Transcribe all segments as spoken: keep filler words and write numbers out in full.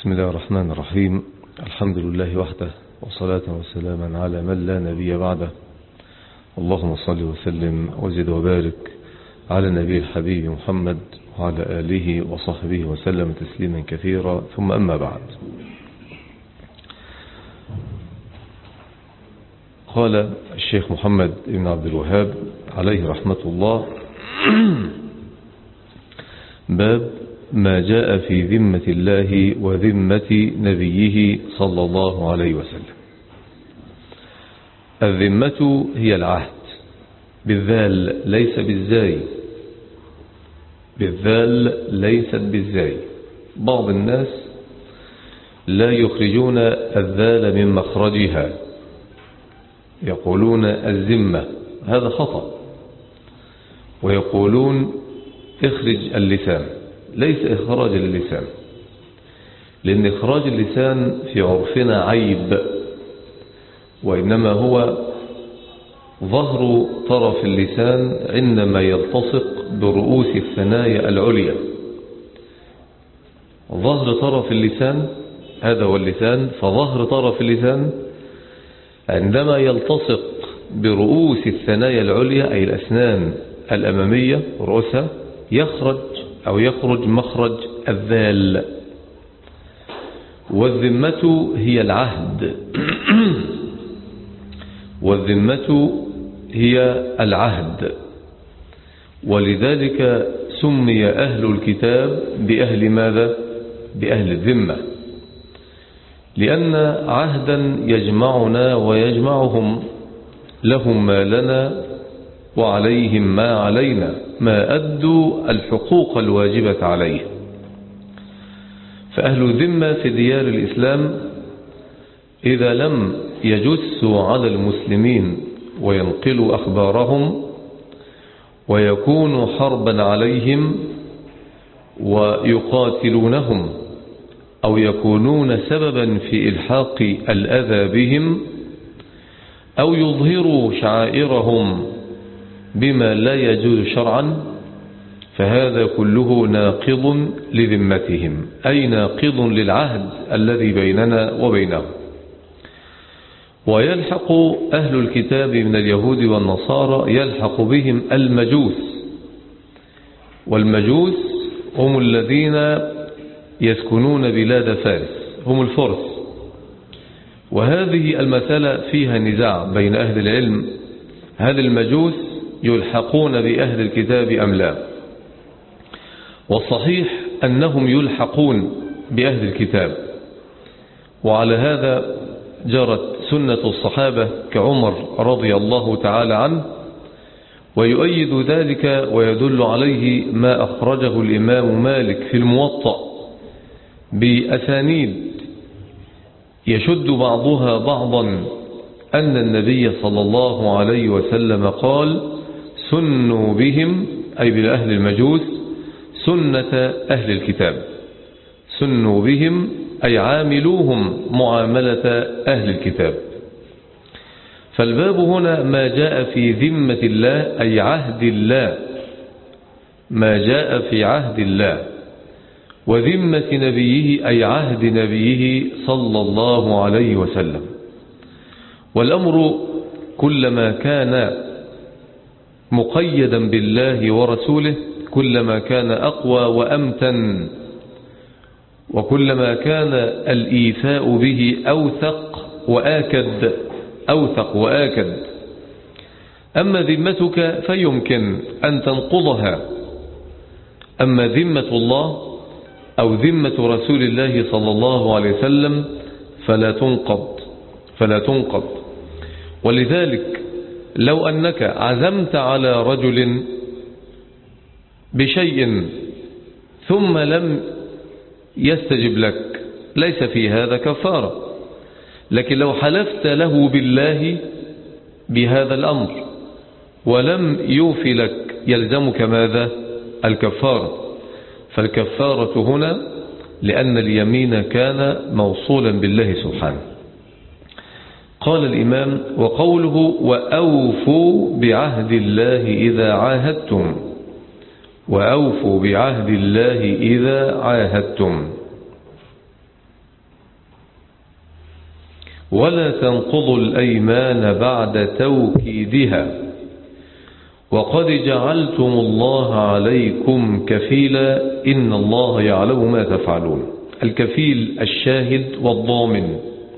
بسم الله الرحمن الرحيم. الحمد لله وحده، وصلاة وسلاما على من لا نبي بعده. اللهم صل وسلم وزد وبارك على النبي الحبيب محمد وعلى آله وصحبه وسلم تسليما كثيرا، ثم أما بعد. قال الشيخ محمد بن عبد الوهاب عليه رحمة الله: باب ما جاء في ذمة الله وذمة نبيه صلى الله عليه وسلم. الذمة هي العهد بالذال ليس بالزاي، بالذال ليست بالزاي. بعض الناس لا يخرجون الذال من مخرجها، يقولون الذمة، هذا خطأ. ويقولون اخرج اللسان، ليس إخراج اللسان، لأن إخراج اللسان في عرفنا عيب، وإنما هو ظهر طرف اللسان عندما يلتصق برؤوس الثنايا العليا. ظهر طرف اللسان، هذا هو اللسان، فظهر طرف اللسان عندما يلتصق برؤوس الثنايا العليا أي الأسنان الأمامية رؤوسها، يخرج أو يخرج مخرج الذال. والذمة هي العهد والذمة هي العهد، ولذلك سمي أهل الكتاب بأهل ماذا؟ بأهل الذمة، لأن عهدا يجمعنا ويجمعهم، لهم ما لنا وعليهم ما علينا، ما أدوا الحقوق الواجبة عليه. فأهل الذمة في ديار الإسلام إذا لم يجسوا على المسلمين وينقلوا أخبارهم ويكونوا حربا عليهم ويقاتلونهم أو يكونون سببا في إلحاق الأذى بهم أو يظهروا شعائرهم بما لا يجوز شرعا، فهذا كله ناقض لذمتهم، أي ناقض للعهد الذي بيننا وبينهم. ويلحق أهل الكتاب من اليهود والنصارى يلحق بهم المجوس، والمجوس هم الذين يسكنون بلاد فارس، هم الفرس. وهذه المسألة فيها نزاع بين أهل العلم، هل المجوس يلحقون بأهل الكتاب أم لا؟ والصحيح أنهم يلحقون بأهل الكتاب، وعلى هذا جرت سنة الصحابة كعمر رضي الله تعالى عنه، ويؤيد ذلك ويدل عليه ما أخرجه الإمام مالك في الموطأ بأسانيد يشد بعضها بعضا أن النبي صلى الله عليه وسلم قال: سنوا بهم، أي بأهل المجوس، سنة أهل الكتاب. سنوا بهم أي عاملوهم معاملة أهل الكتاب. فالباب هنا ما جاء في ذمة الله أي عهد الله، ما جاء في عهد الله، وذمة نبيه أي عهد نبيه صلى الله عليه وسلم. والأمر كلما كان مقيدا بالله ورسوله كلما كان أقوى وأمتن، وكلما كان الإيفاء به أوثق وآكد أوثق وآكد. أما ذمتك فيمكن أن تنقضها، أما ذمة الله أو ذمة رسول الله صلى الله عليه وسلم فلا تنقض فلا تنقض. ولذلك لو أنك عزمت على رجل بشيء ثم لم يستجب لك ليس في هذا كفارة، لكن لو حلفت له بالله بهذا الأمر ولم يوفي لك يلزمك ماذا؟ الكفارة. فالكفارة هنا لأن اليمين كان موصولا بالله سبحانه. قال الإمام: وقوله وأوفوا بعهد الله إذا عاهدتم، وأوفوا بعهد الله إذا عاهدتم. ولا تنقضوا الأيمان بعد توكيدها وقد جعلتم الله عليكم كفيلا إن الله يعلم ما تفعلون. الكفيل الشاهد والضامن،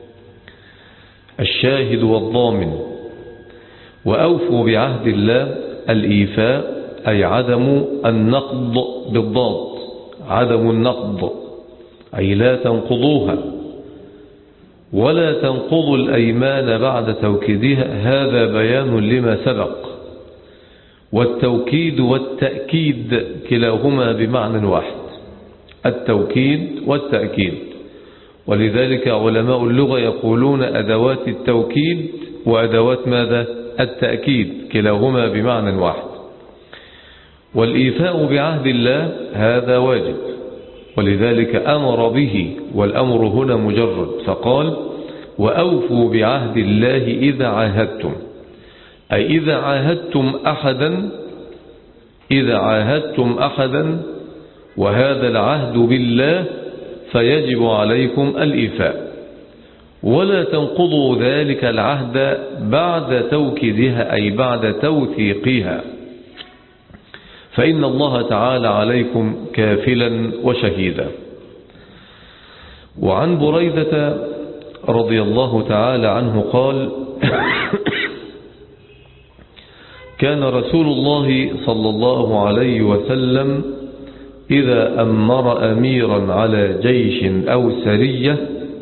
الشاهد والضامن. وأوفوا بعهد الله، الإيفاء أي عدم النقض بالضاد، عدم النقض أي لا تنقضوها. ولا تنقضوا الأيمان بعد توكيدها، هذا بيان لما سبق. والتوكيد والتأكيد كلاهما بمعنى واحد، التوكيد والتأكيد. ولذلك علماء اللغة يقولون أدوات التوكيد وأدوات ماذا؟ التأكيد، كلاهما بمعنى واحد. والإيفاء بعهد الله هذا واجب، ولذلك أمر به، والأمر هنا مجرد، فقال وأوفوا بعهد الله إذا عاهدتم، أي إذا عاهدتم أحدا، إذا عاهدتم أحدا وهذا العهد بالله فيجب عليكم الإيفاء. ولا تنقضوا ذلك العهد بعد توكيدها، أي بعد توثيقها، فإن الله تعالى عليكم كافلا وشهيدا. وعن بريدة رضي الله تعالى عنه قال كان رسول الله صلى الله عليه وسلم إذا أمر أميرا على جيش أو سرية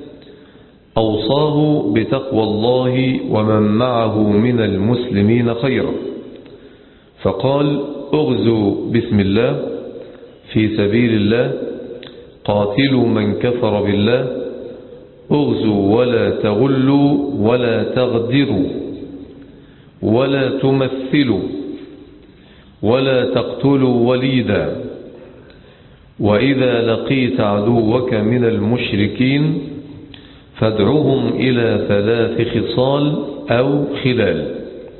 أوصاه بتقوى الله ومن معه من المسلمين خيرا، فقال اغزوا بسم الله في سبيل الله، قاتلوا من كفر بالله، اغزوا ولا تغلوا ولا تغدروا ولا تمثلوا ولا تقتلوا وليدا، وإذا لقيت عدوك من المشركين فادعهم إلى ثلاث خصال أو خلال،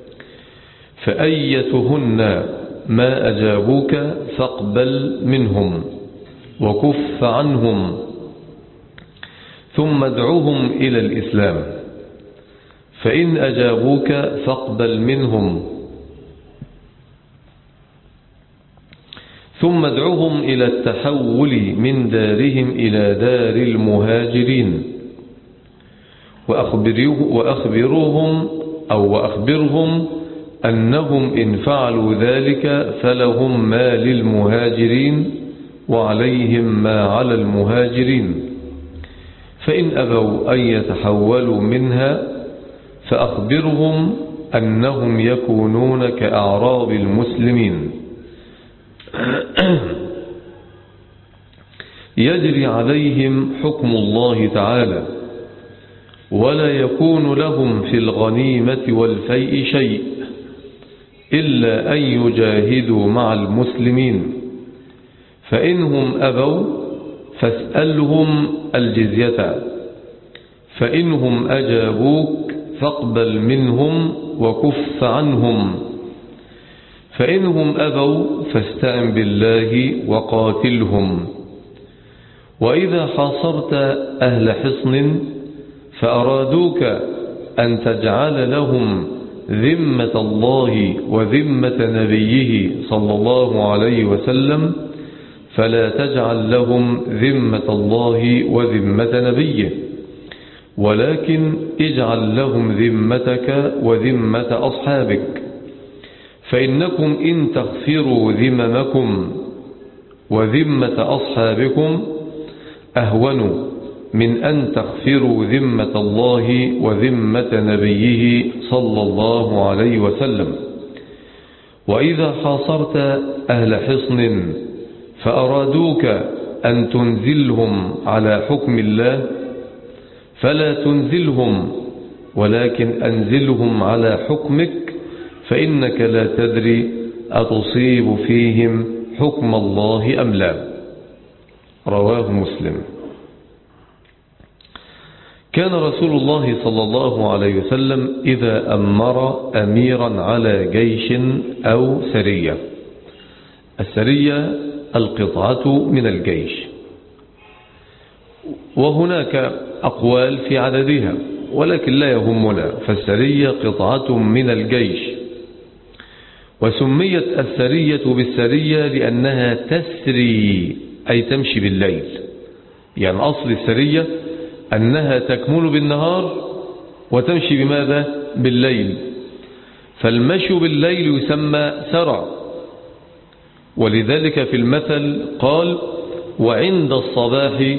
فأيتهن ما أجابوك فاقبل منهم وكف عنهم، ثم ادعوهم إلى الإسلام، فإن أجابوك فاقبل منهم، ثم ادعوهم إلى التحول من دارهم إلى دار المهاجرين، وأخبروهم أو وأخبرهم أنهم إن فعلوا ذلك فلهم ما للمهاجرين وعليهم ما على المهاجرين، فإن أبوا أن يتحولوا منها فأخبرهم أنهم يكونون كأعراب المسلمين يجري عليهم حكم الله تعالى، ولا يكون لهم في الغنيمة والفيء شيء إلا أن يجاهدوا مع المسلمين، فإنهم أبوا فاسألهم الجزية، فإنهم أجابوك فاقبل منهم وكف عنهم، فإنهم أبوا فاستعن بالله وقاتلهم. وإذا حاصرت أهل حصن فأرادوك أن تجعل لهم ذمة الله وذمة نبيه صلى الله عليه وسلم، فلا تجعل لهم ذمة الله وذمة نبيه، ولكن اجعل لهم ذمتك وذمة أصحابك، فإنكم إن تغفروا ذممكم وذمة أصحابكم أهون من أن تغفروا ذمة الله وذمة نبيه صلى الله عليه وسلم. وإذا حاصرت أهل حصن فأرادوك أن تنزلهم على حكم الله فلا تنزلهم، ولكن أنزلهم على حكمك، فإنك لا تدري أتصيب فيهم حكم الله أم لا. رواه مسلم. كان رسول الله صلى الله عليه وسلم إذا أمر أميرا على جيش أو سرية، السرية القطعة من الجيش، وهناك أقوال في عددها، ولكن لا يهمنا، فالسرية قطعة من الجيش. وسميت السرية بالسرية لأنها تسري أي تمشي بالليل، يعني أصل السرية أنها تكمل بالنهار وتمشي بماذا؟ بالليل. فالمشي بالليل يسمى سرع، ولذلك في المثل قال: وعند الصباح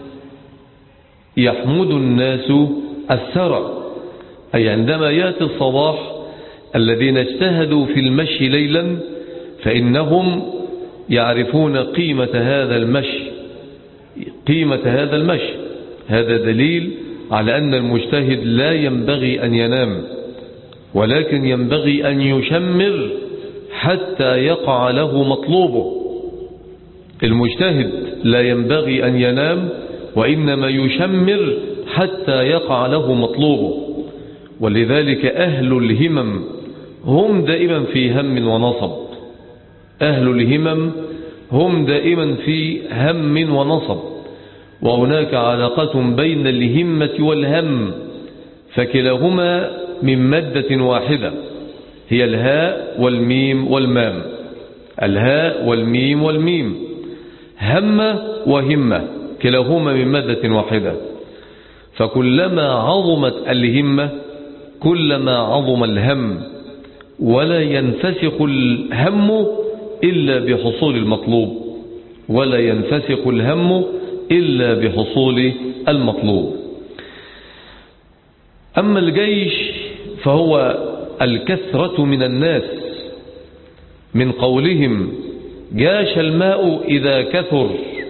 يحمد الناس السرع، أي عندما يأتي الصباح الذين اجتهدوا في المشي ليلا فإنهم يعرفون قيمة هذا المشي قيمة هذا المشي هذا دليل على أن المجتهد لا ينبغي أن ينام، ولكن ينبغي أن يشمر حتى يقع له مطلوبه. المجتهد لا ينبغي أن ينام، وإنما يشمر حتى يقع له مطلوبه. ولذلك أهل الهمم هم دائما في هم ونصب، أهل الهمم هم دائما في هم ونصب، وهناك علاقة بين الهمة والهم، فكلاهما من مادة واحدة، هي الهاء والميم والمام، الهاء والميم والميم، هم وهمة كلاهما من مادة واحدة. فكلما عظمت الهمة كلما عظم الهم، ولا ينفسخ الهم إلا بحصول المطلوب ولا ينفسخ الهم إلا بحصول المطلوب. أما الجيش فهو الكثرة من الناس، من قولهم جاش الماء إذا كثر،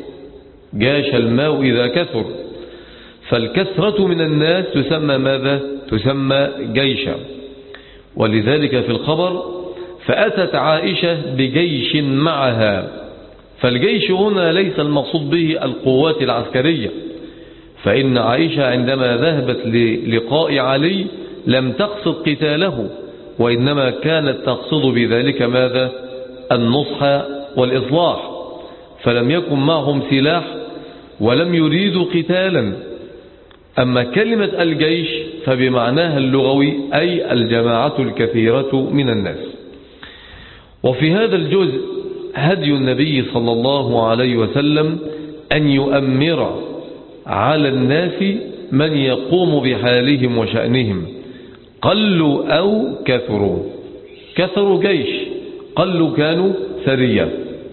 جاش الماء إذا كثر، فالكثرة من الناس تسمى ماذا؟ تسمى جيشا. ولذلك في الخبر: فأتت عائشة بجيش معها. فالجيش هنا ليس المقصود به القوات العسكرية، فإن عائشة عندما ذهبت للقاء علي لم تقصد قتاله، وإنما كانت تقصد بذلك ماذا؟ النصح والإصلاح، فلم يكن معهم سلاح ولم يريدوا قتالا. أما كلمة الجيش فبمعناها اللغوي أي الجماعة الكثيرة من الناس. وفي هذا الجزء هدي النبي صلى الله عليه وسلم أن يؤمر على الناس من يقوم بحالهم وشأنهم، قلوا أو كثروا، كثروا جيش، قلوا كانوا سرية.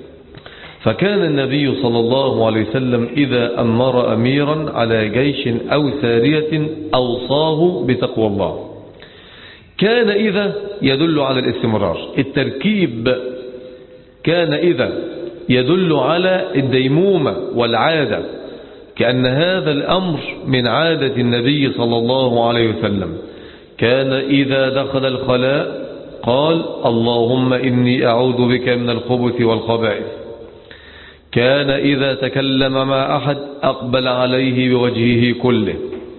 فكان النبي صلى الله عليه وسلم إذا أمر أميرا على جيش أو سارية أوصاه بتقوى الله. كان إذا يدل على الاستمرار، التركيب كان إذا يدل على الديمومة والعادة، كأن هذا الأمر من عادة النبي صلى الله عليه وسلم. كان إذا دخل الخلاء قال: اللهم إني أعوذ بك من الخبث والخبائث. كان إذا تكلم مع أحد أقبل عليه بوجهه كله.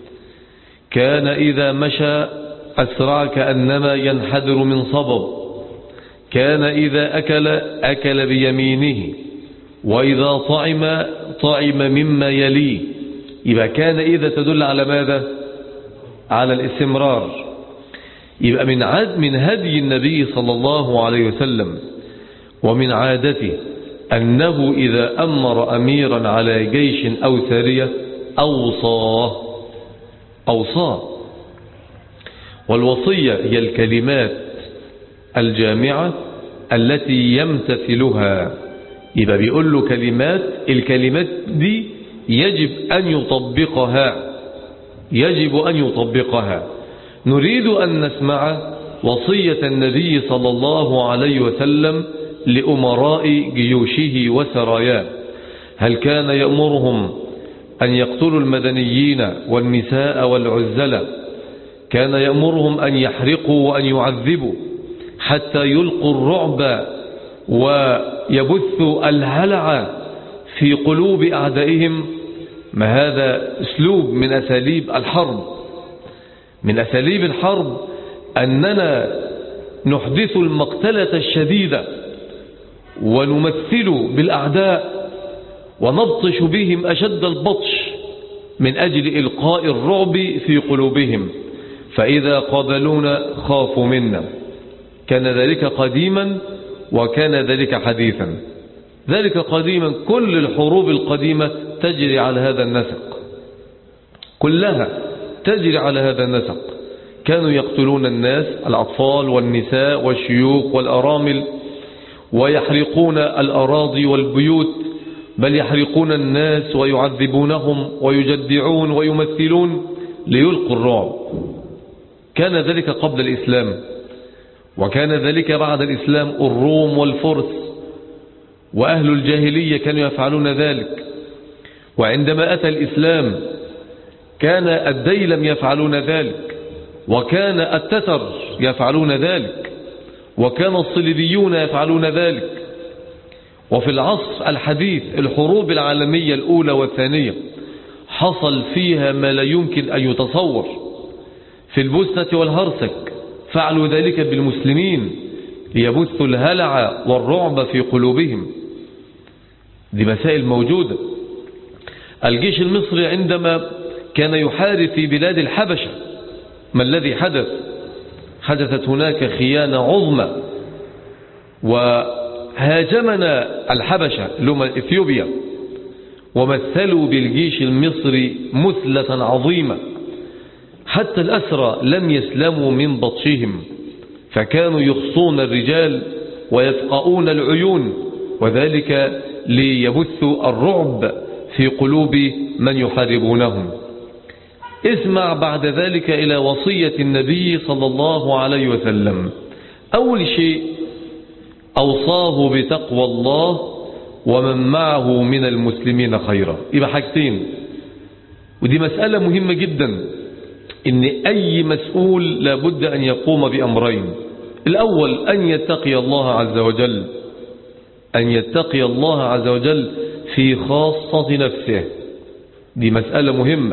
كان إذا مشى أسرع كأنما ينحدر من صبب. كان إذا أكل أكل بيمينه، وإذا طعم طعم مما يليه. يبقى كان إذا تدل على ماذا؟ على الاستمرار. يبقى من عاد من هدي النبي صلى الله عليه وسلم ومن عادته أنه إذا أمر أميرا على جيش أو سارية أوصاه أوصاه والوصية هي الكلمات الجامعة التي يمتثلها. يبقى بيقول له كلمات، الكلمات دي يجب أن يطبقها يجب أن يطبقها. نريد أن نسمع وصية النبي صلى الله عليه وسلم لأمراء جيوشه وسراياه. هل كان يأمرهم أن يقتلوا المدنيين والنساء والعزلة؟ كان يأمرهم أن يحرقوا وأن يعذبوا حتى يلقوا الرعب ويبثوا الهلع في قلوب أعدائهم؟ ما هذا أسلوب من أساليب الحرب. من أساليب الحرب أننا نحدث المقتلة الشديدة ونمثل بالأعداء ونبطش بهم أشد البطش من أجل إلقاء الرعب في قلوبهم، فإذا قابلونا خافوا منا. كان ذلك قديما وكان ذلك حديثا. ذلك قديما كل الحروب القديمة تجري على هذا النسق، كلها تجري على هذا النسق. كانوا يقتلون الناس، الأطفال والنساء والشيوخ والأرامل، ويحرقون الأراضي والبيوت، بل يحرقون الناس ويعذبونهم ويجدعون ويمثلون ليلقوا الرعب. كان ذلك قبل الإسلام، وكان ذلك بعد الإسلام. الروم والفرس وأهل الجاهلية كانوا يفعلون ذلك، وعندما أتى الإسلام كان الديلم يفعلون ذلك، وكان التتر يفعلون ذلك، وكان الصليبيون يفعلون ذلك. وفي العصر الحديث الحروب العالمية الأولى والثانية حصل فيها ما لا يمكن أن يتصور. في البوسنة والهرسك فعلوا ذلك بالمسلمين ليبثوا الهلع والرعب في قلوبهم. دي مسائل موجودة. الجيش المصري عندما كان يحارب في بلاد الحبشة، ما الذي حدث؟ حدثت هناك خيانة عظمى، وهاجمنا الحبشة لهم إثيوبيا، ومثلوا بالجيش المصري مثلة عظيمة، حتى الأسرى لم يسلموا من بطشهم، فكانوا يخصون الرجال ويفقؤون العيون، وذلك ليبثوا الرعب في قلوب من يحاربونهم. اسمع بعد ذلك إلى وصية النبي صلى الله عليه وسلم. أول شيء أوصاه بتقوى الله ومن معه من المسلمين خيرا. يبقى حاجتين، ودي مسألة مهمة جدا، إن أي مسؤول لابد أن يقوم بأمرين. الأول أن يتقي الله عز وجل، أن يتقي الله عز وجل في خاصة نفسه. دي مسألة مهمة.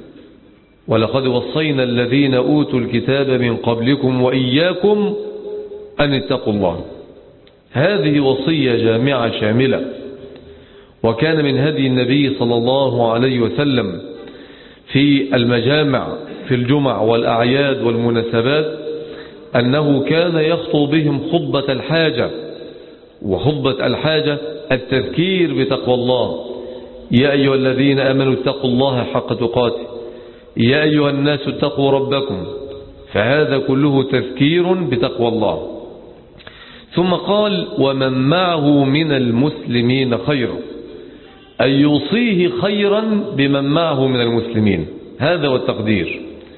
ولقد وصينا الذين أوتوا الكتاب من قبلكم وإياكم أن اتقوا الله. هذه وصية جامعة شاملة. وكان من هدي النبي صلى الله عليه وسلم في المجامع في الجمع والأعياد والمناسبات أنه كان يخطب بهم خطبة الحاجة. وخطبة الحاجة التذكير بتقوى الله. يا أيها الذين آمنوا اتقوا الله حق تقاته، يا أيها الناس اتقوا ربكم. فهذا كله تذكير بتقوى الله. ثم قال ومن معه من المسلمين خيرا، أي يوصيه خيرا بمن معه من المسلمين. هذا هو التقدير،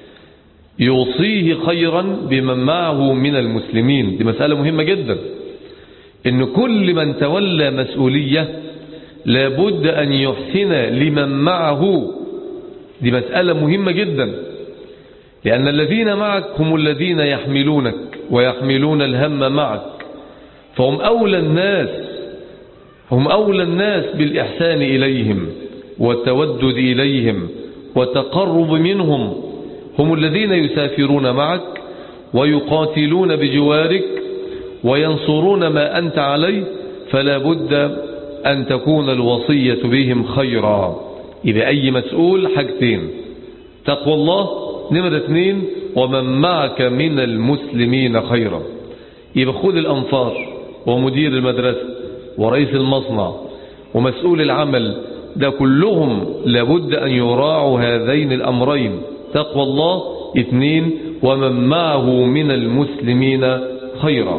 يوصيه خيرا بمن معه من المسلمين. دي مسألة مهمة جدا، إن كل من تولى مسؤولية لابد أن يحسن لمن معه. دي مسألة مهمة جدا، لأن الذين معك هم الذين يحملونك ويحملون الهم معك، فهم أولى الناس هم أولى الناس بالإحسان إليهم والتودد إليهم والتقرب منهم. هم الذين يسافرون معك ويقاتلون بجوارك وينصرون ما أنت عليه، فلا بد أن تكون الوصية بهم خيرا. إذا أي مسؤول حاجتين، تقوى الله، نمرة اثنين ومن معك من المسلمين خيرا. يبقى خذ الأنفار ومدير المدرسة ورئيس المصنع ومسؤول العمل، ده كلهم لابد أن يراعوا هذين الأمرين، تقوى الله، اثنين ومن معه من المسلمين خيرا.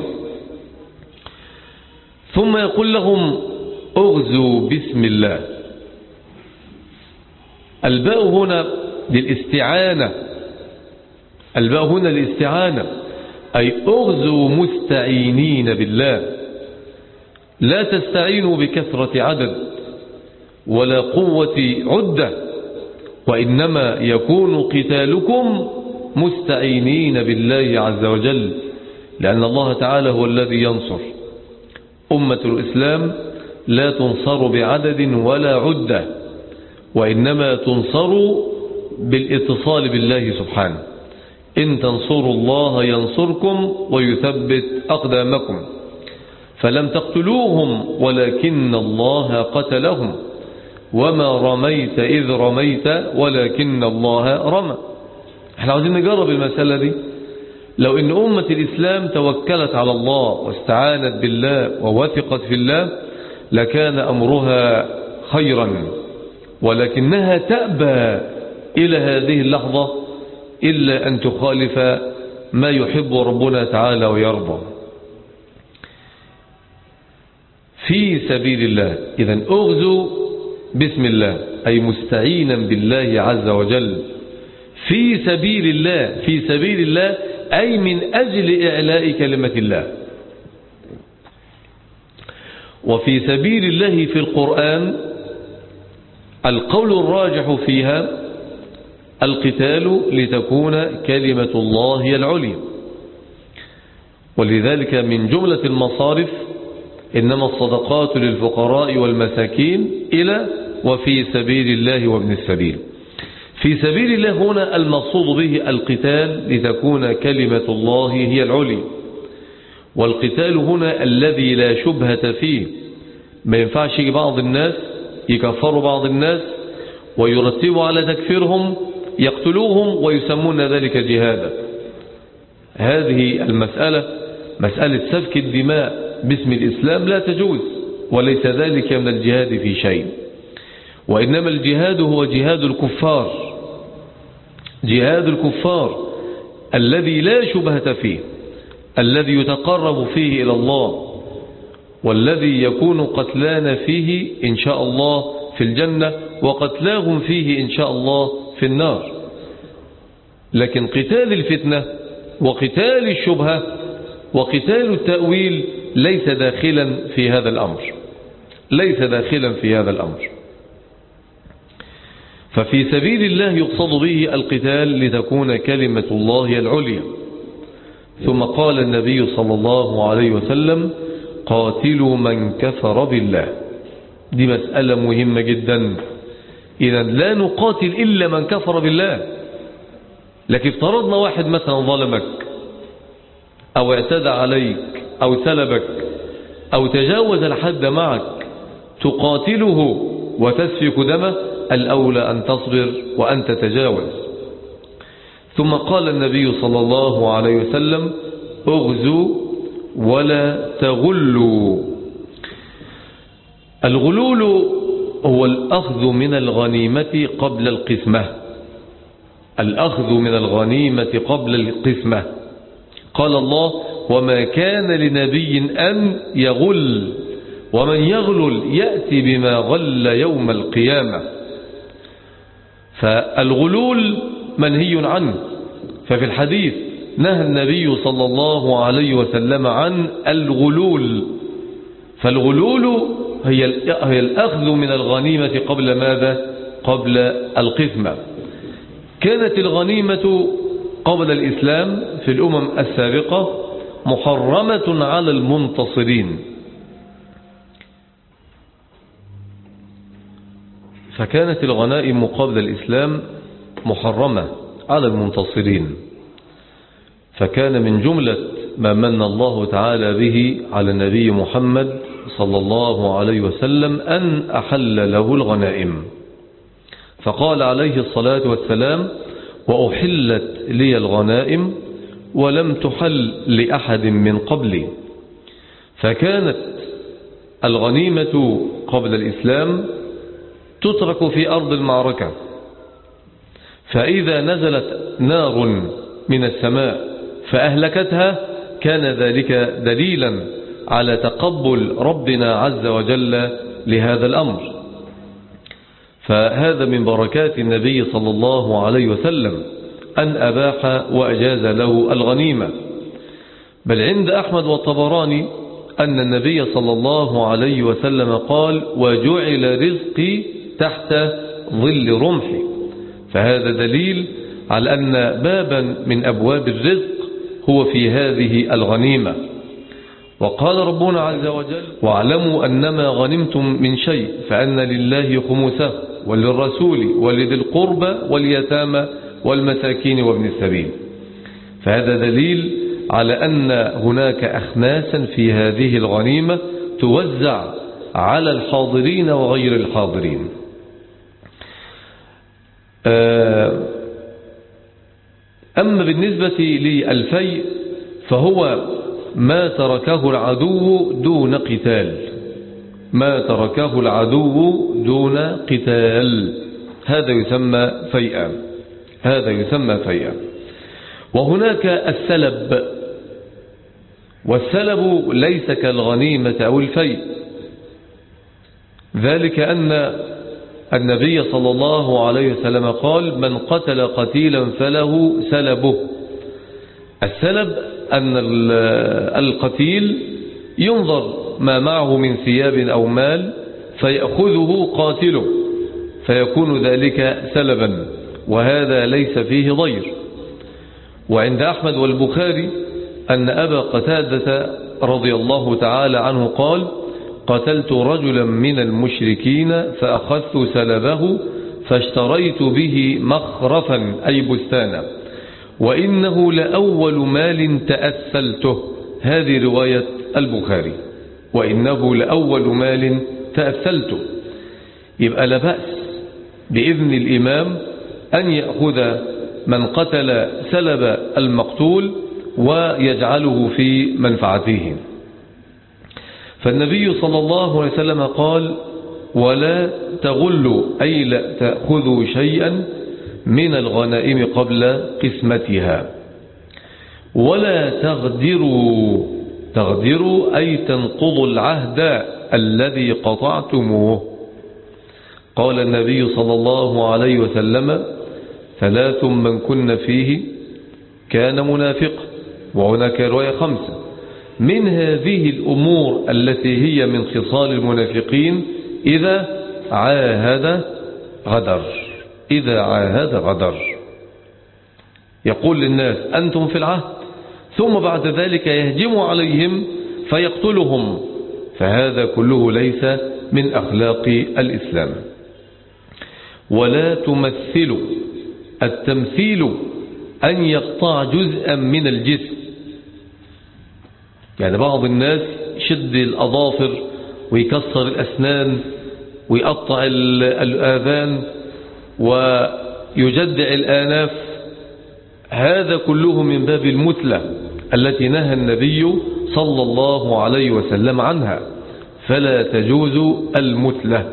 ثم يقول لهم اغزوا بسم الله. الباء هنا للاستعانة، الباء هنا للاستعانة، أي اغزوا مستعينين بالله. لا تستعينوا بكثرة عدد ولا قوة عدة، وإنما يكون قتالكم مستعينين بالله عز وجل، لأن الله تعالى هو الذي ينصر. أمة الإسلام لا تنصر بعدد ولا عدة، وإنما تنصر بالاتصال بالله سبحانه. إن تنصروا الله ينصركم ويثبت أقدامكم. فلم تقتلوهم ولكن الله قتلهم وما رميت إذ رميت ولكن الله رمى. احنا عاوزين نجرب المسألة دي. لو ان أمة الإسلام توكلت على الله واستعانت بالله ووثقت في الله لكان أمرها خيرا، ولكنها تأبى إلى هذه اللحظة إلا أن تخالف ما يحب ربنا تعالى ويرضى. في سبيل الله إذن أغزو بسم الله أي مستعينا بالله عز وجل. في سبيل الله، في سبيل الله أي من أجل إعلاء كلمة الله. وفي سبيل الله في القرآن القول الراجح فيها القتال لتكون كلمة الله هي العليا. ولذلك من جملة المصارف إنما الصدقات للفقراء والمساكين إلى وفي سبيل الله وابن السبيل. في سبيل الله هنا المقصود به القتال لتكون كلمة الله هي العليا. والقتال هنا الذي لا شبهة فيه، ما ينفعش بعض الناس يكفروا بعض الناس ويرتبوا على تكفيرهم يقتلوهم ويسمون ذلك جهادا. هذه المسألة مسألة سفك الدماء باسم الإسلام لا تجوز، وليس ذلك من الجهاد في شيء، وإنما الجهاد هو جهاد الكفار، جهاد الكفار الذي لا شبهة فيه، الذي يتقرب فيه إلى الله، والذي يكون قتلانا فيه إن شاء الله في الجنة وقتلاهم فيه إن شاء الله في النار. لكن قتال الفتنة وقتال الشبهة وقتال التأويل ليس داخلا في هذا الأمر، ليس داخلا في هذا الأمر. ففي سبيل الله يقصد به القتال لتكون كلمة الله العليا. ثم قال النبي صلى الله عليه وسلم قاتلوا من كفر بالله. دي مسألة مهمة جدا. إذا لا نقاتل إلا من كفر بالله. لكن افترضنا واحد مثلا ظلمك أو اعتدى عليك أو سلبك أو تجاوز الحد معك، تقاتله وتسفك دمه، الأولى أن تصبر وأن تتجاوز. ثم قال النبي صلى الله عليه وسلم اغزوا ولا تغلوا. الغلول هو الأخذ من الغنيمة قبل القسمة، الأخذ من الغنيمة قبل القسمة. قال الله وما كان لنبي أن يغل ومن يغلل يأتي بما غل يوم القيامة. فالغلول منهي عنه. ففي الحديث نهى النبي صلى الله عليه وسلم عن الغلول. فالغلول هي الأخذ من الغنيمة قبل ماذا؟ قبل القسمة. كانت الغنيمة قبل الإسلام في الأمم السابقة محرمة على المنتصرين، فكانت الغنائم قبل الإسلام محرمة على المنتصرين. فكان من جملة ما من الله تعالى به على النبي محمد صلى الله عليه وسلم أن أحل له الغنائم، فقال عليه الصلاة والسلام وأحلت لي الغنائم ولم تحل لأحد من قبلي. فكانت الغنيمة قبل الإسلام تترك في أرض المعركة، فإذا نزلت نار من السماء فأهلكتها كان ذلك دليلا على تقبل ربنا عز وجل لهذا الأمر. فهذا من بركات النبي صلى الله عليه وسلم أن أباح وأجاز له الغنيمة. بل عند أحمد والطبراني أن النبي صلى الله عليه وسلم قال وجعل رزقي تحت ظل رمحي. فهذا دليل على أن بابا من أبواب الرزق هو في هذه الغنيمة. وقال ربنا عز وجل واعلموا أنما غنمتم من شيء فأن لله خمسه وللرسول ولذي القربى واليتامى والمساكين وابن السبيل. فهذا دليل على أن هناك أخناسا في هذه الغنيمة توزع على الحاضرين وغير الحاضرين. أما بالنسبة للفيء فهو ما تركه العدو دون قتال، ما تركه العدو دون قتال، هذا يسمى فيئا، هذا يسمى فيئا. وهناك السلب، والسلب ليس كالغنيمة أو الفيء، ذلك أن النبي صلى الله عليه وسلم قال: من قتل قتيلا فله سلبه. السلب أن القتيل ينظر ما معه من ثياب أو مال فيأخذه قاتله فيكون ذلك سلبا، وهذا ليس فيه ضير. وعند أحمد والبخاري أن أبا قتادة رضي الله تعالى عنه قال: قتلت رجلا من المشركين فأخذت سلبه فاشتريت به مخرفا أي بستانا، وإنه لأول مال تأثلته. هذه رواية البخاري، وإنه لأول مال تأثلته. يبقى لا بأس بإذن الإمام أن يأخذ من قتل سلب المقتول ويجعله في منفعته. فالنبي صلى الله عليه وسلم قال: ولا تغلوا أي لا تأخذوا شيئا من الغنائم قبل قسمتها، ولا تغدروا، تغدروا أي تنقضوا العهد الذي قطعتموه. قال النبي صلى الله عليه وسلم: ثلاث من كن فيه كان منافقا. وهناك رواية خمسة. من هذه الأمور التي هي من خصال المنافقين: إذا عاهد غدر، إذا عاهد غدر. يقول للناس: أنتم في العهد، ثم بعد ذلك يهجم عليهم فيقتلهم، فهذا كله ليس من أخلاق الإسلام. ولا تمثلوا، التمثيل أن يقطع جزءا من الجسم، يعني بعض الناس يشد الأظافر ويكسر الأسنان ويقطع الآذان ويجدع الآناف، هذا كله من باب المثلة التي نهى النبي صلى الله عليه وسلم عنها، فلا تجوز المثلة.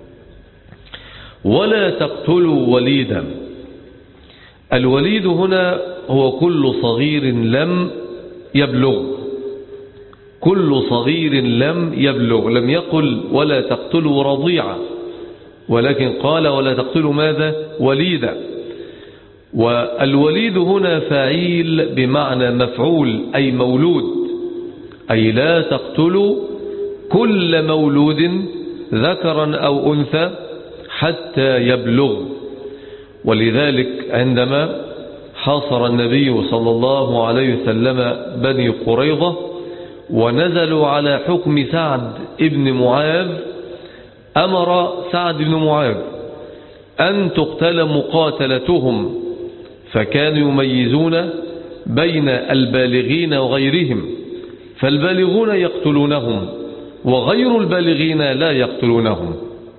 ولا تقتلوا وليدا. الوليد هنا هو كل صغير لم يبلغ، كل صغير لم يبلغ، لم يقل ولا تقتلوا رضيعا، ولكن قال ولا تقتلوا ماذا؟ وليدا. والوليد هنا فاعيل بمعنى مفعول، أي مولود، أي لا تقتلوا كل مولود ذكرا أو أنثى حتى يبلغ. ولذلك عندما حاصر النبي صلى الله عليه وسلم بني قريظة ونزلوا على حكم سعد ابن معاذ، أمر سعد بن معاذ أن تقتل مقاتلتهم، فكانوا يميزون بين البالغين وغيرهم، فالبالغون يقتلونهم وغير البالغين لا يقتلونهم.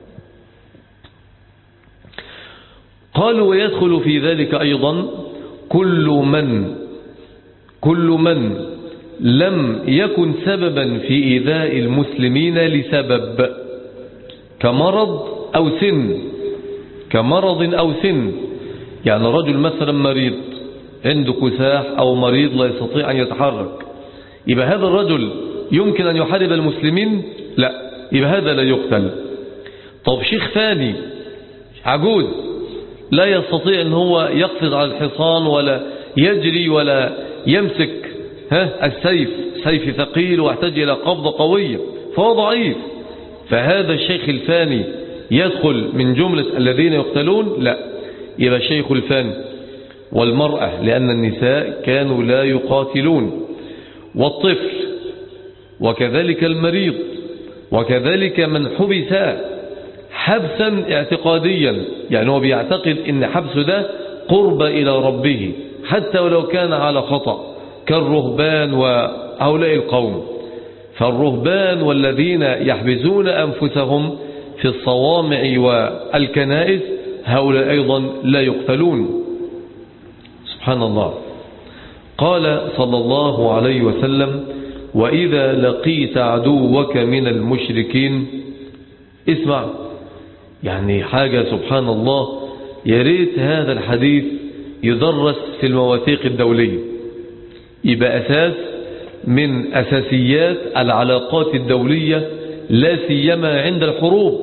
قالوا: ويدخل في ذلك أيضا كل من كل من لم يكن سببا في إيذاء المسلمين لسبب كمرض أو سن، كمرض أو سن، يعني رجل مثلا مريض عنده كساح أو مريض لا يستطيع أن يتحرك، يبقى هذا الرجل يمكن أن يحارب المسلمين؟ لا، يبقى هذا لا يقتل. طب شيخ ثاني عجوز لا يستطيع أن هو يقفز على الحصان ولا يجري ولا يمسك ها السيف، سيف ثقيل واحتاج إلى قبضة قوية، فهو ضعيف، فهذا الشيخ الفاني يدخل من جملة الذين يقتلون؟ لا، يبقى الشيخ الفاني والمرأة، لأن النساء كانوا لا يقاتلون، والطفل، وكذلك المريض، وكذلك من حبس حبسا اعتقاديا، يعني هو بيعتقد ان حبسه ده قرب إلى ربه حتى ولو كان على خطأ، كالرهبان وهؤلاء القوم. فالرهبان والذين يحبسون أنفسهم في الصوامع والكنائس هؤلاء أيضا لا يقتلون. سبحان الله. قال صلى الله عليه وسلم: وإذا لقيت عدوك من المشركين، اسمع، يعني حاجة سبحان الله، يا ريت هذا الحديث يدرس في المواثيق الدولية، يبقى أساس من أساسيات العلاقات الدولية، لا سيما عند الحروب.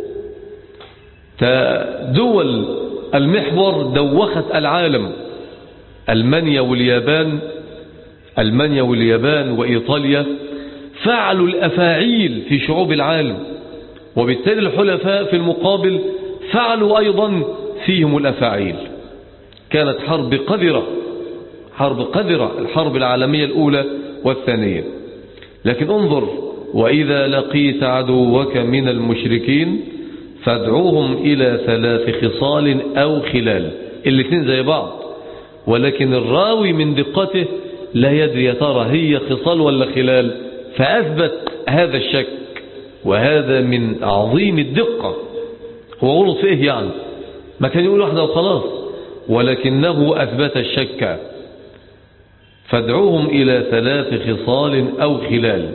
دول المحور دوخت العالم، ألمانيا واليابان ألمانيا واليابان وإيطاليا فعلوا الأفاعيل في شعوب العالم، وبالتالي الحلفاء في المقابل فعلوا أيضا فيهم الأفاعيل. كانت حرب قذرة، حرب قذرة، الحرب العالمية الأولى والثانية. لكن انظر: وإذا لقيت عدوك من المشركين فادعوهم إلى ثلاث خصال أو خلال. الاثنين زي بعض، ولكن الراوي من دقته لا يدري يا ترى هي خصال ولا خلال، فأثبت هذا الشك، وهذا من عظيم الدقة. هو غلط في إيه يعني؟ ما كان يقول واحدة وخلاص، ولكنه أثبت الشك. فادعوهم إلى ثلاث خصال أو خلال،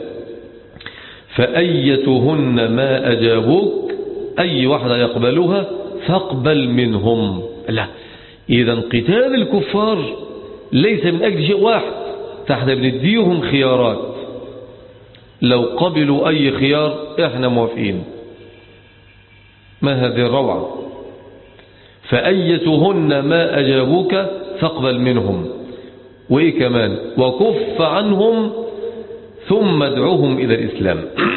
فأيتهن ما أجابوك، أي واحدة يقبلها فاقبل منهم. لا، إذا قتال الكفار ليس من أجل شيء واحد، احنا بنديهم خيارات، لو قبلوا أي خيار احنا موافقين. ما هذه الروعة؟ فأيتهن ما أجابوك فاقبل منهم، وإيه كمان؟ وكف عنهم ثم ادعوهم إلى الإسلام.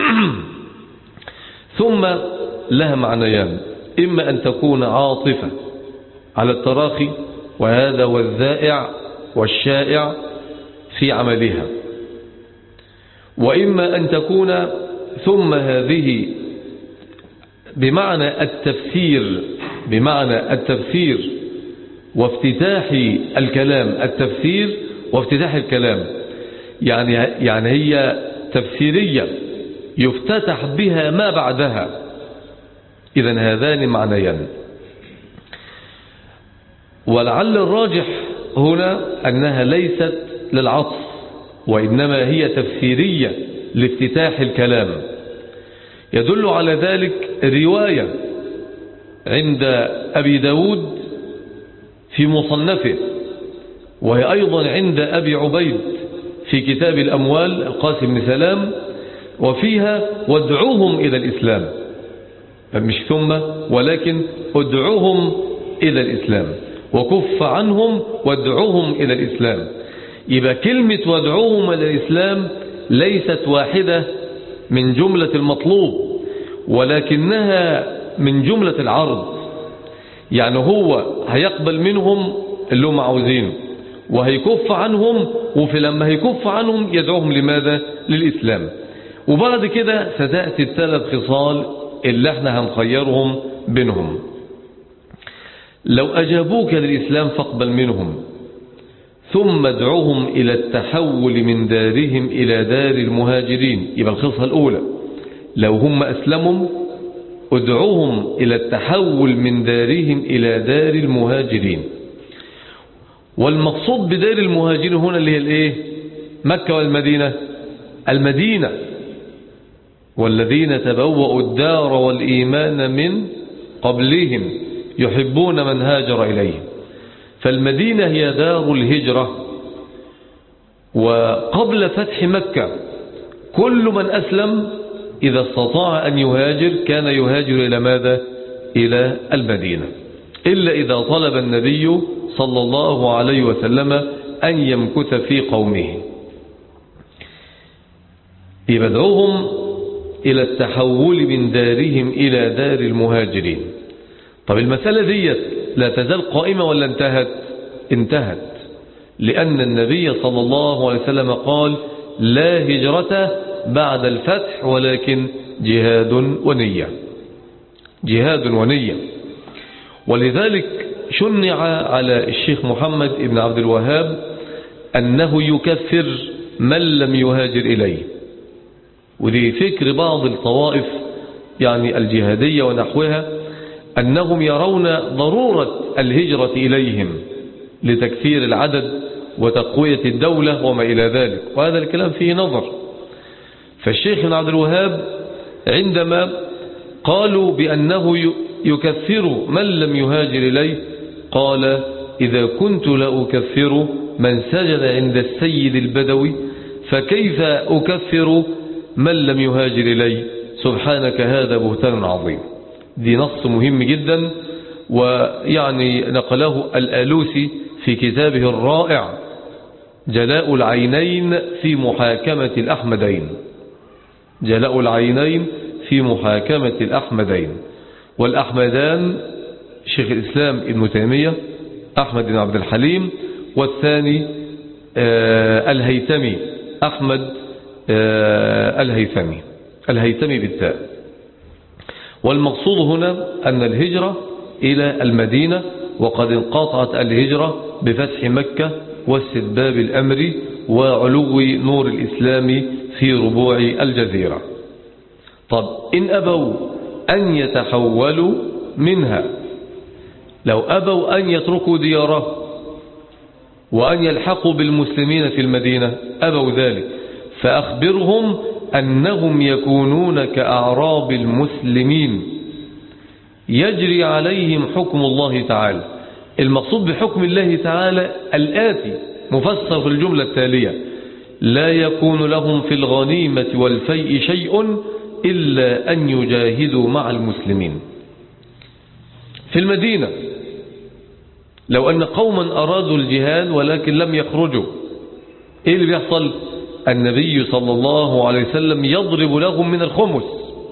ثم لها معنيان: إما أن تكون عاطفة على التراخي، وهذا هو الذائع والشائع في عملها، وإما أن تكون ثم هذه بمعنى التفسير، بمعنى التفسير وافتتاح الكلام، التفسير وافتتاح الكلام، يعني يعني هي تفسيرية يفتتح بها ما بعدها. إذن هذان معنيان. ولعل الراجح هنا أنها ليست للعطف، وإنما هي تفسيرية لافتتاح الكلام. يدل على ذلك رواية عند أبي داود في مصنفه، وهي أيضا عند أبي عبيد في كتاب الأموال القاسم بن سلام، وفيها: وادعوهم إلى الإسلام، مش ثم، ولكن ادعوهم إلى الإسلام، وكف عنهم وادعوهم إلى الإسلام. يبقى كلمة وادعوهم إلى الإسلام ليست واحدة من جملة المطلوب، ولكنها من جملة العرض. يعني هو هيقبل منهم اللي هم عاوزينه، وهيكف عنهم، وفي لما هيكف عنهم يدعوهم لماذا؟ للإسلام. وبعد كده ستأتي الثلاث خصال اللي احنا هنخيرهم بينهم. لو أجابوك للإسلام فاقبل منهم، ثم ادعوهم إلى التحول من دارهم إلى دار المهاجرين. يبقى الخصلة الأولى: لو هم أسلموا ادعوهم إلى التحول من دارهم إلى دار المهاجرين. والمقصود بدار المهاجرين هنا اللي هي الايه؟ مكة والمدينة. المدينة: والذين تبوأوا الدار والإيمان من قبلهم يحبون من هاجر إليهم. فالمدينة هي دار الهجرة. وقبل فتح مكة كل من أسلم إذا استطاع أن يهاجر كان يهاجر إلى ماذا؟ إلى المدينة، إلا إذا طلب النبي صلى الله عليه وسلم أن يمكث في قومه. يبدعوهم إلى التحول من دارهم إلى دار المهاجرين. طب المسألة دي لا تزال قائمة ولا انتهت؟ انتهت، لأن النبي صلى الله عليه وسلم قال: لا هجرة بعد الفتح ولكن جهاد ونية، جهاد ونية. ولذلك شنع على الشيخ محمد بن عبد الوهاب أنه يكفر من لم يهاجر إليه. ودي فكر بعض الطوائف يعني الجهادية ونحوها، أنهم يرون ضرورة الهجرة إليهم لتكثير العدد وتقوية الدولة وما إلى ذلك، وهذا الكلام فيه نظر. فالشيخ ابن عبد الوهاب عندما قالوا بأنه يكفر من لم يهاجر إليه قال: إذا كنت لأكفر من سجد عند السيد البدوي فكيف أكفر من لم يهاجر إليه؟ سبحانك هذا بهتان عظيم. دي نص مهم جدا، ويعني نقله الآلوسي في كتابه الرائع جلاء العينين في محاكمة الأحمدين. جلاء العينين في محاكمة الأحمدين، والأحمدان شيخ الإسلام ابن تيمية أحمد بن عبد الحليم، والثاني آه الهيثمي أحمد آه الهيثمي الهيثمي بالتاء. والمقصود هنا أن الهجرة إلى المدينة، وقد انقطعت الهجرة بفتح مكة واستتباب الأمر وعلو نور الإسلام في ربوع الجزيرة. طب إن أبوا أن يتحولوا منها، لو أبوا أن يتركوا دياره وأن يلحقوا بالمسلمين في المدينة، أبوا ذلك، فأخبرهم أنهم يكونون كأعراب المسلمين يجري عليهم حكم الله تعالى. المقصود بحكم الله تعالى الآتي مفسر في الجملة التالية: لا يكون لهم في الغنيمة والفيء شيء إلا أن يجاهدوا مع المسلمين. في المدينة لو أن قوما أرادوا الجهاد ولكن لم يخرجوا، إيه اللي بيحصل؟ النبي صلى الله عليه وسلم يضرب لهم من الخمس: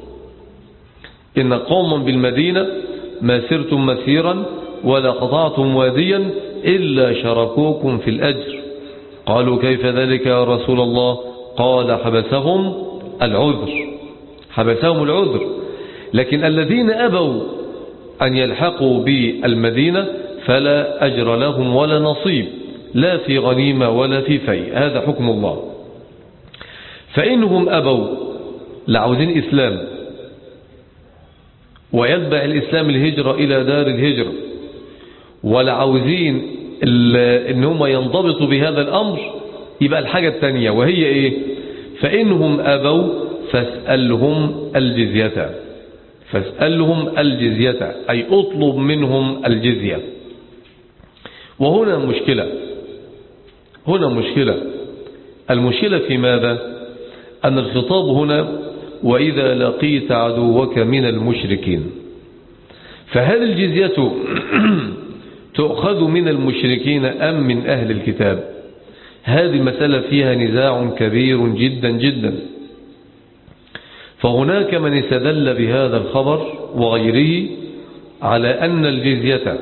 إن قوما بالمدينة ما سرتم مسيرا ولا قطعتم واديا إلا شركوكم في الأجر. قالوا: كيف ذلك يا رسول الله؟ قال: حبسهم العذر، حبسهم العذر. لكن الذين أبوا أن يلحقوا بالمدينة فلا أجر لهم ولا نصيب، لا في غنيمة ولا في فيء، هذا حكم الله. فإنهم أبوا لعوزين إسلام ويتبع الإسلام الهجرة إلى دار الهجرة، ولعوزين إنهم ينضبطوا بهذا الأمر، يبقى الحاجة الثانية وهي إيه؟ فإنهم أبوا فاسألهم الجزية، فاسألهم الجزية أي أطلب منهم الجزية. وهنا مشكلة، هنا مشكلة. المشكلة في ماذا؟ أن الخطاب هنا: وإذا لقيت عدوك من المشركين. فهل الجزية تؤخذ من المشركين أم من أهل الكتاب؟ هذه المسألة فيها نزاع كبير جدا جدا. فهناك من استدل بهذا الخبر وغيره على أن الجزية،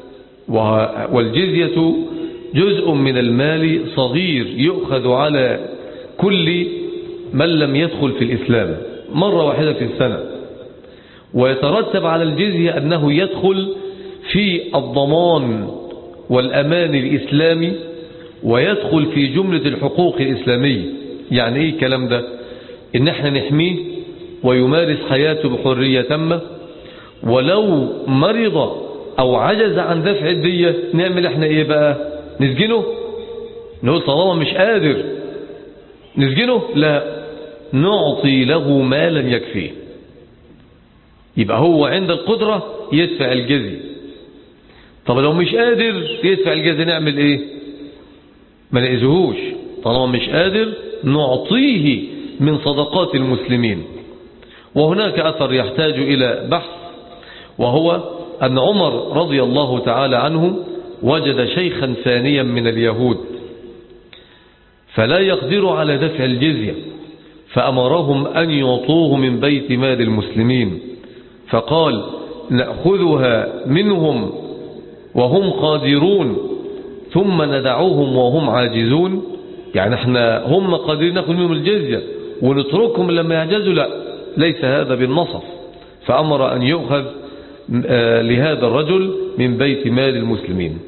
والجزية جزء من المال صغير يؤخذ على كل من لم يدخل في الإسلام مرة واحدة في السنة، ويترتب على الجزية أنه يدخل في الضمان والأمان الإسلامي، ويدخل في جملة الحقوق الإسلامية. يعني إيه الكلام ده؟ إن احنا نحميه ويمارس حياته بحرية تامة، ولو مرض أو عجز عن دفع الدية نعمل احنا إيه بقى؟ نسجنه؟ نقول طالما مش قادر نسجنه؟ لا، نعطي له مالا يكفيه. يبقى هو عند القدرة يدفع الجزية. طب لو مش قادر يدفع الجزية نعمل ايه؟ ما نأذيهوش. طالما مش قادر نعطيه من صدقات المسلمين. وهناك أثر يحتاج إلى بحث، وهو أن عمر رضي الله تعالى عنه وجد شيخا ثانيا من اليهود فلا يقدر على دفع الجزية، فأمرهم أن يعطوه من بيت مال المسلمين، فقال: نأخذها منهم وهم قادرون ثم ندعوهم وهم عاجزون. يعني احنا هم قادرين نأخذ منهم الجزية ونتركهم لما يعجزوا؟ لا، ليس هذا بالنصف. فأمر أن يؤخذ لهذا الرجل من بيت مال المسلمين.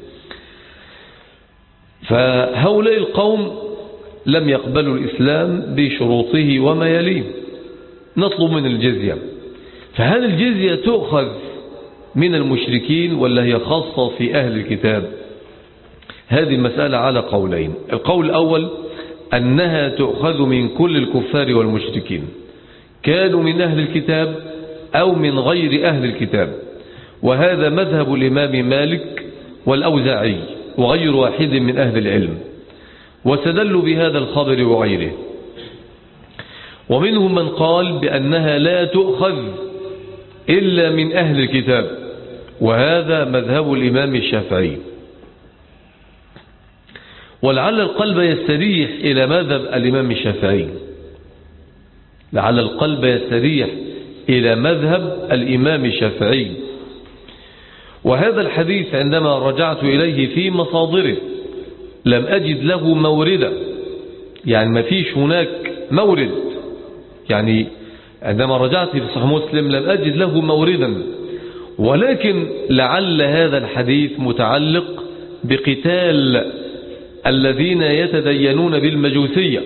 فهؤلاء القوم لم يقبلوا الإسلام بشروطه وما يليه، نطلب من الجزية. فهل الجزية تؤخذ من المشركين ولا هي خاصة في أهل الكتاب؟ هذه المسألة على قولين. القول الأول أنها تؤخذ من كل الكفار والمشركين، كانوا من أهل الكتاب أو من غير أهل الكتاب، وهذا مذهب الإمام مالك والأوزاعي وغير واحد من أهل العلم، واستدلوا بهذا الخبر وغيره. ومنهم من قال بأنها لا تؤخذ إلا من أهل الكتاب، وهذا مذهب الإمام الشافعي. ولعل القلب يستريح إلى مذهب الإمام الشافعي، لعل القلب يستريح إلى مذهب الإمام الشافعي. وهذا الحديث عندما رجعت إليه في مصادره لم أجد له موردا، يعني ما فيش هناك مورد، يعني عندما رجعت في صحيح مسلم لم أجد له موردا، ولكن لعل هذا الحديث متعلق بقتال الذين يتدينون بالمجوسية،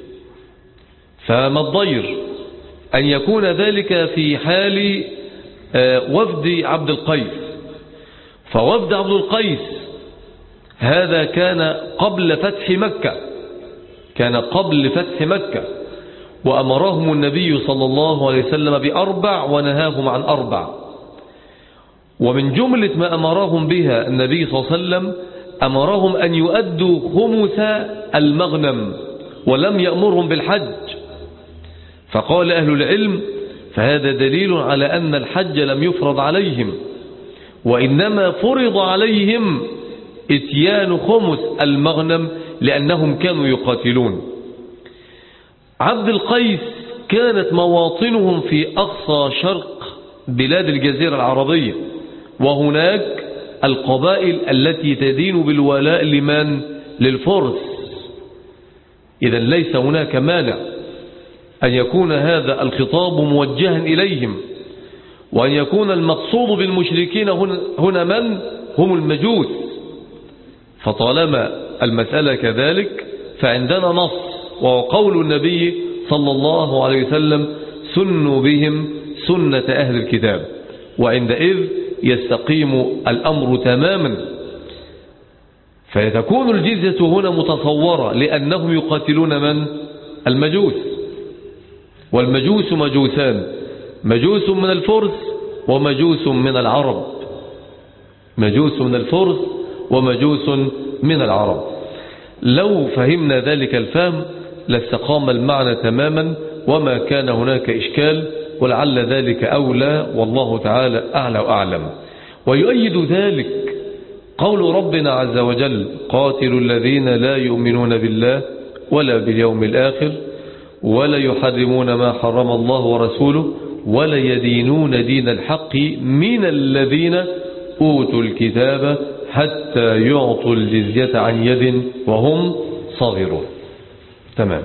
فما الضير أن يكون ذلك في حال وفد عبد القيس. فوفد عبد القيس هذا كان قبل فتح مكة، كان قبل فتح مكة، وأمرهم النبي صلى الله عليه وسلم بأربع ونهاهم عن أربع. ومن جملة ما أمرهم بها النبي صلى الله عليه وسلم أمرهم أن يؤدوا خمس المغنم، ولم يأمرهم بالحج. فقال أهل العلم فهذا دليل على أن الحج لم يفرض عليهم، وإنما فرض عليهم اتيان خمس المغنم لأنهم كانوا يقاتلون. عبد القيس كانت مواطنهم في أقصى شرق بلاد الجزيرة العربية، وهناك القبائل التي تدين بالولاء لمن؟ للفرس. إذن ليس هناك مانع أن يكون هذا الخطاب موجها إليهم، وأن يكون المقصود بالمشركين هنا من؟ هم المجوس. فطالما المسألة كذلك فعندنا نص، وهو قول النبي صلى الله عليه وسلم سنوا بهم سنة أهل الكتاب، وعندئذ يستقيم الأمر تماما. فتكون الجزية هنا متصورة لأنهم يقاتلون من؟ المجوس. والمجوس مجوسان، مجوس من الفرس ومجوس من العرب، مجوس من الفرس ومجوس من العرب. لو فهمنا ذلك الفهم لاستقام المعنى تماما وما كان هناك إشكال، ولعل ذلك أولى، والله تعالى أعلى وأعلم. ويؤيد ذلك قول ربنا عز وجل قاتلوا الذين لا يؤمنون بالله ولا باليوم الآخر ولا يحرمون ما حرم الله ورسوله ولا يدينون دين الحق من الذين أوتوا الكتاب حتى يعطوا الجزية عن يد وهم صاغرون. تمام.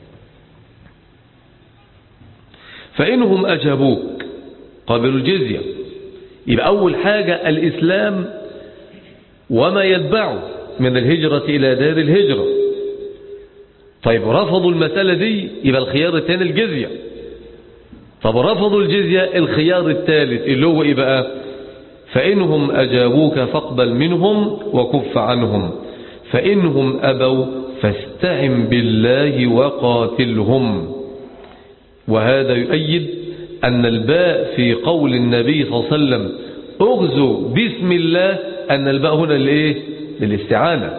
فإنهم أجابوك قبلوا الجزية، يبقى أول حاجة الإسلام وما يتبعه من الهجرة إلى دار الهجرة. طيب رفضوا المسألة دي يبقى الخيار الثاني الجزية. طب رفضوا الجزية الخيار الثالث اللي هو إيه بقى؟ فإنهم أجابوك فاقبل منهم وكف عنهم، فإنهم أبوا فاستعن بالله وقاتلهم. وهذا يؤيد أن الباء في قول النبي صلى الله عليه وسلم اغزوا بسم الله، أن الباء هنا لإيه؟ للاستعانة.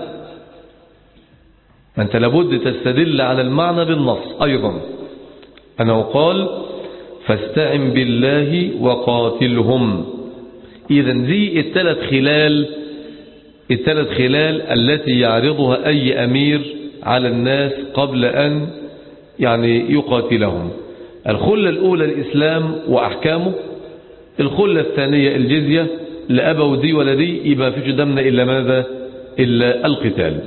أنت لابد تستدل على المعنى بالنص أيضا، أنه قال فاستعن بالله وقاتلهم. إذن ذي الثلاث خلال الثلاث خلال التي يعرضها أي أمير على الناس قبل أن يعني يقاتلهم. الخلة الأولى الإسلام وأحكامه، الخلة الثانية الجزية، لأبوا دي ولا دي يبقى فيش دمنا إلا ماذا؟ إلا القتال.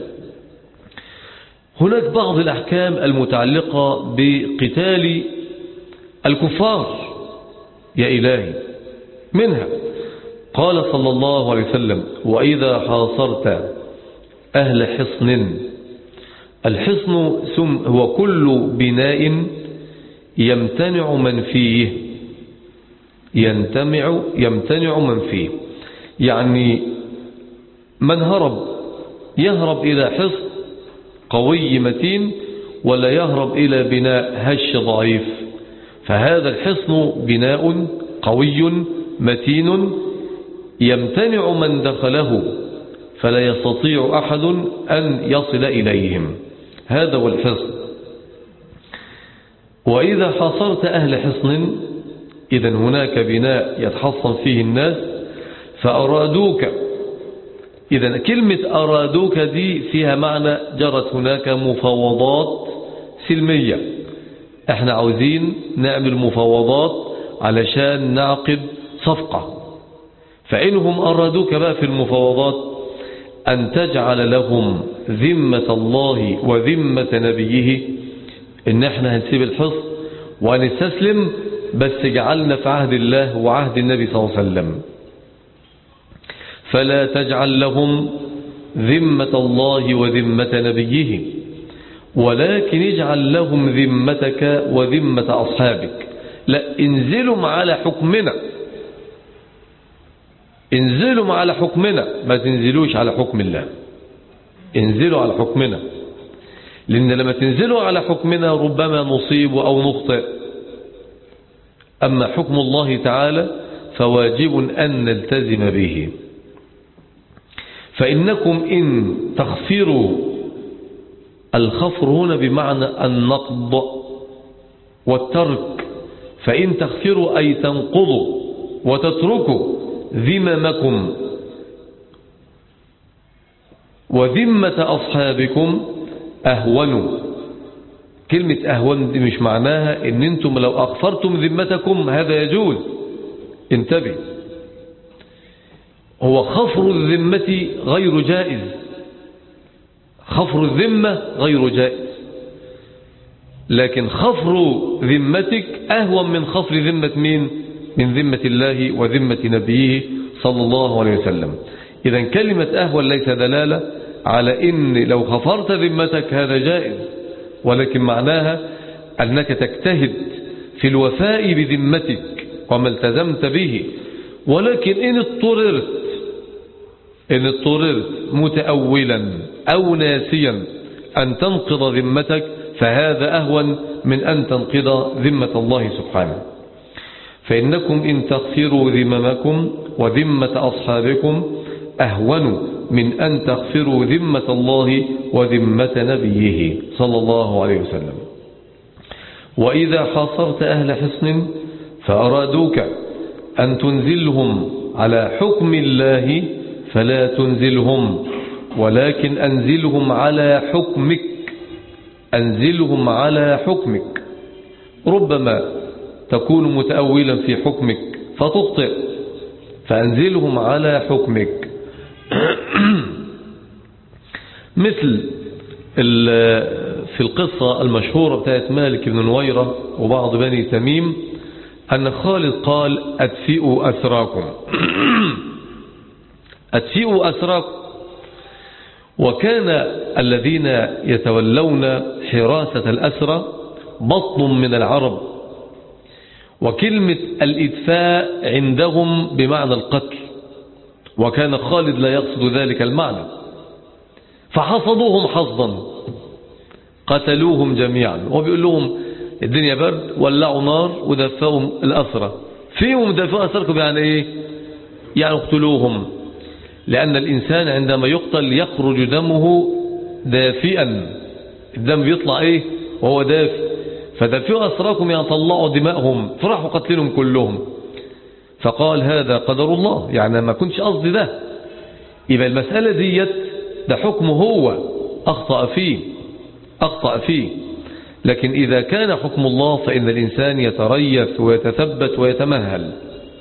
هناك بعض الأحكام المتعلقة بقتال الكفار يا إلهي، منها قال صلى الله عليه وسلم وإذا حاصرت أهل حصن. الحصن هو كل بناء يمتنع من فيه ينتمع يمتنع من فيه. يعني من هرب يهرب إلى حصن قوي متين ولا يهرب إلى بناء هش ضعيف؟ فهذا الحصن بناء قوي متين يمتنع من دخله فلا يستطيع أحد أن يصل إليهم. هذا هو الحصن. وإذا حاصرت أهل حصن، إذن هناك بناء يتحصن فيه الناس فأرادوك. إذن كلمة أرادوك دي فيها معنى جرت هناك مفاوضات سلمية، احنا عاوزين نعمل مفاوضات علشان نعقد صفقة. فإنهم أرادوك بقى في المفاوضات أن تجعل لهم ذمة الله وذمة نبيه، إن احنا هنسيب الحصن ونستسلم بس جعلنا في عهد الله وعهد النبي صلى الله عليه وسلم. فلا تجعل لهم ذمة الله وذمة نبيه، ولكن اجعل لهم ذمتك وذمة أصحابك. لا، انزلوا على حكمنا، انزلوا على حكمنا، ما تنزلوش على حكم الله، انزلوا على حكمنا. لأن لما تنزلوا على حكمنا ربما نصيب أو نخطئ. أما حكم الله تعالى فواجب أن نلتزم به. فإنكم إن تخفروا، الخفر هنا بمعنى النقض والترك، فإن تخفروا أي تنقضوا وتتركوا ذممكم وذمة أصحابكم أهون. كلمة أهون دي مش معناها إن أنتم لو أخفرتم ذمتكم هذا يجوز، انتبه. هو خفر الذمة غير جائز، خفر الذمة غير جائز، لكن خفر ذمتك أهون من خفر ذمة مين؟ من ذمة الله وذمة نبيه صلى الله عليه وسلم. إذن كلمة أهون ليس دلالة على إن لو خفرت ذمتك هذا جائز، ولكن معناها أنك تجتهد في الوفاء بذمتك وما التزمت به. ولكن إن اضطررت إن اضطررت متأولا أو ناسيا أن تنقض ذمتك فهذا أهون من أن تنقض ذمة الله سبحانه. فإنكم إن تغفروا ذممكم وذمة أصحابكم أهون من أن تغفروا ذمة الله وذمة نبيه صلى الله عليه وسلم. وإذا حاصرت أهل حصن فأرادوك أن تنزلهم على حكم الله فلا تنزلهم، ولكن أنزلهم على حكمك، أنزلهم على حكمك. ربما تكون متأولا في حكمك فتخطئ، فأنزلهم على حكمك. مثل في القصة المشهورة بتاعت مالك بن نويرة وبعض بني تميم أن خالد قال أدفئوا أسراكم أدفئوا أسراكم. وكان الذين يتولون حراسة الأسرى بطن من العرب، وكلمة الإدفاء عندهم بمعنى القتل، وكان خالد لا يقصد ذلك المعنى، فحصدوهم حصدا قتلوهم جميعا. وبيقول لهم الدنيا برد، ولعوا نار ودفعوا الأسرى. فيهم دفعوا أسركم يعني إيه؟ يعني اقتلوهم، لأن الإنسان عندما يقتل يخرج دمه دافئا، الدم بيطلع إيه وهو دافئ، فدفعوا أسراكم يعني طلعوا دماءهم، فرحوا قتلهم كلهم. فقال هذا قدر الله، يعني ما كنتش قصدي ده. يبقى المسألة ديت ده حكمه هو أخطأ فيه أخطأ فيه لكن إذا كان حكم الله فإن الإنسان يتريث ويتثبت ويتمهل.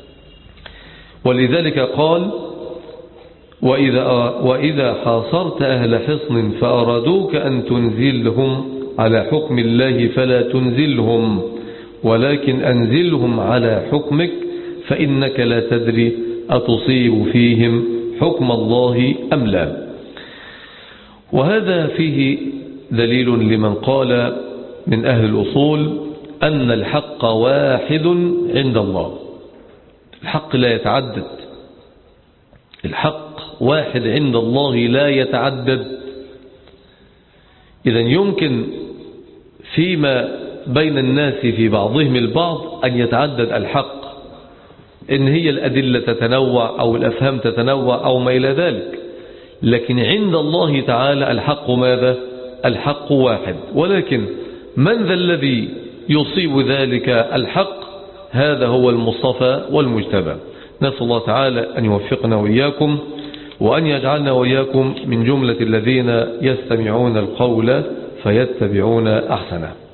ولذلك قال وإذا, وإذا حاصرت أهل حصن فأرادوك أن تنزلهم على حكم الله فلا تنزلهم، ولكن أنزلهم على حكمك، فإنك لا تدري أتصيب فيهم حكم الله أم لا. وهذا فيه دليل لمن قال من أهل الأصول أن الحق واحد عند الله، الحق لا يتعدد، الحق واحد عند الله لا يتعدد. إذن يمكن فيما بين الناس في بعضهم البعض أن يتعدد الحق، إن هي الأدلة تتنوع أو الأفهام تتنوع أو ما إلى ذلك، لكن عند الله تعالى الحق ماذا؟ الحق واحد. ولكن من ذا الذي يصيب ذلك الحق؟ هذا هو المصطفى والمجتبى. نسأل الله تعالى أن يوفقنا وإياكم، وأن يجعلنا وإياكم من جملة الذين يستمعون القول فيتبعون أحسنه.